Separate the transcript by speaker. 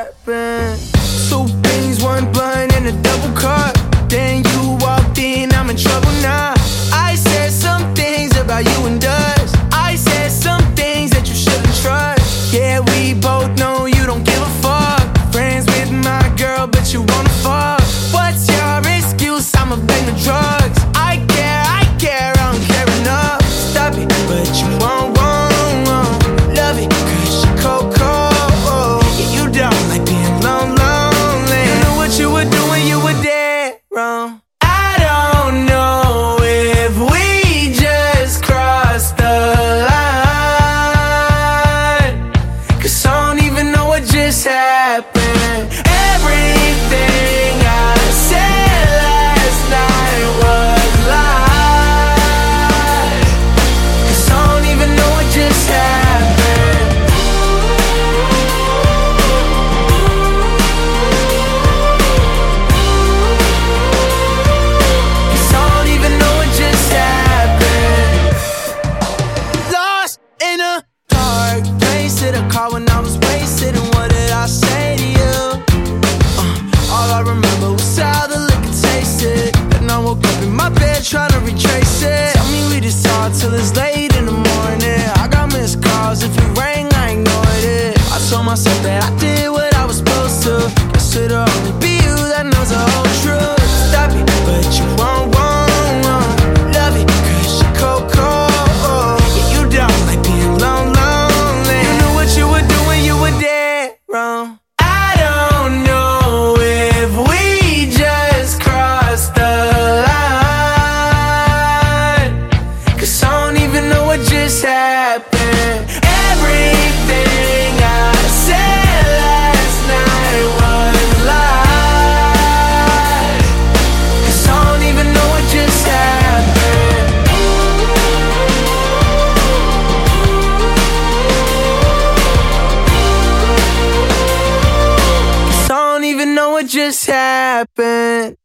Speaker 1: happened. Two beans, one blunt, and a double cup. Then you walked in, I'm in trouble now. I said some things about you and us. I said some things that you shouldn't trust. Yeah, we both know you don't give a fuck. Friends with my girl, but you wanna fuck. What's your excuse? I'ma blame the drugs. I care, I don't care enough. Stop it, but you won't. Love it, cause you're cold. Yeah, you don't like being lonely. You know what you were doing, you were dead wrong. I don't know if we just crossed the line, cause I don't even know what just happened. Everything I said last night was lies, cause I don't even know what just happened. Cause I don't even know what just happened. Lost in a dark place, hit a car when I was wasted, and what did I say to you? All I remember was how the liquor tasted. Then I woke up in my bed trying to retrace it. Tell me we just talked till it's late in the morning. I got missed calls, if it rang I ignored it. I told myself that I did what I was supposed to. Guess it'll only be you that knows the whole truth. Stop it, but you won't. Love it, cause you're cold. Yeah, you don't like being lonely. You knew what you were doing, you were dead wrong. I don't know if we just crossed the line, cause I don't even know what just happened. Everything I said last night was lies, cause I don't even know what just happened. Cause I don't even know what just happened.